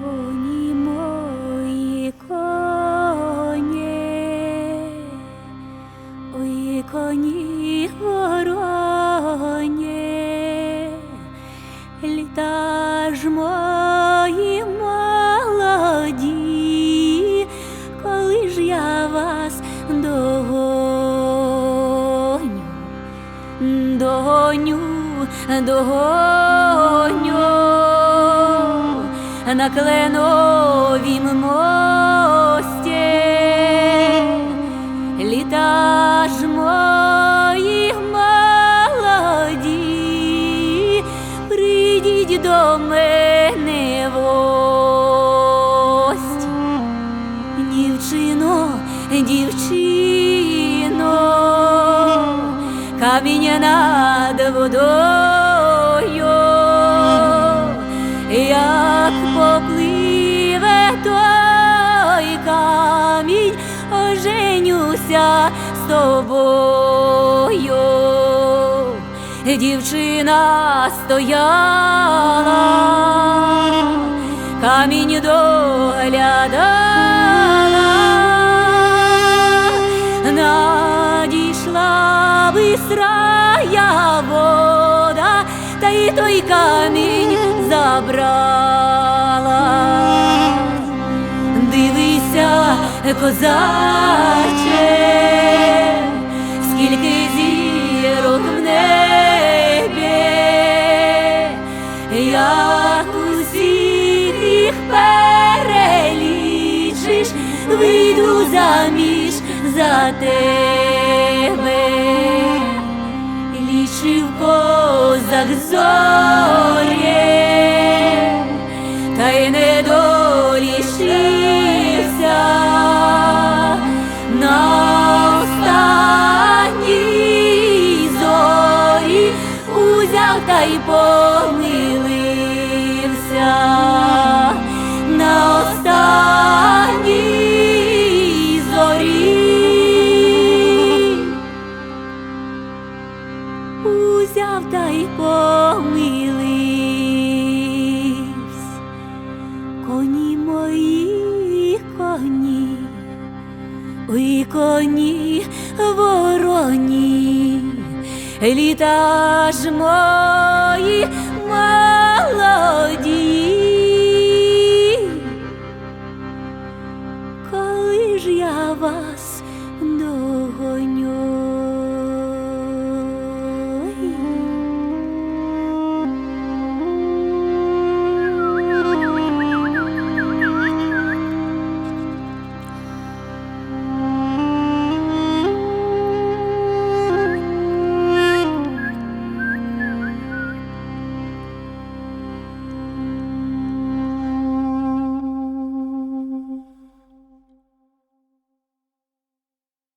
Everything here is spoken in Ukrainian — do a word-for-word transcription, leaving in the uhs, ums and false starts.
коні мої, коні, ой, коні вороні, літа ж мої молоді, коли ж я вас догоню, догоню, догоню на кленовім мості. Літа ж мої молоді, прийдіть до мене в гості. Дівчино, дівчино, камінь над водою, як попливе той камінь, оженюся з тобою. Дівчина стояла, камінь доглядала, надійшла бистрая вода, та й той камінь забрала. Дивися, козаче, скільки зірок в небі, як усіх їх перелічиш, вийду заміж за тебе. Лічив козак зорі, та й не долічився на останній зорі, узяв та й помилився. На останній зорі узяв та й помилився. Коні мої, коні, ой, коні вороні, літа ж мої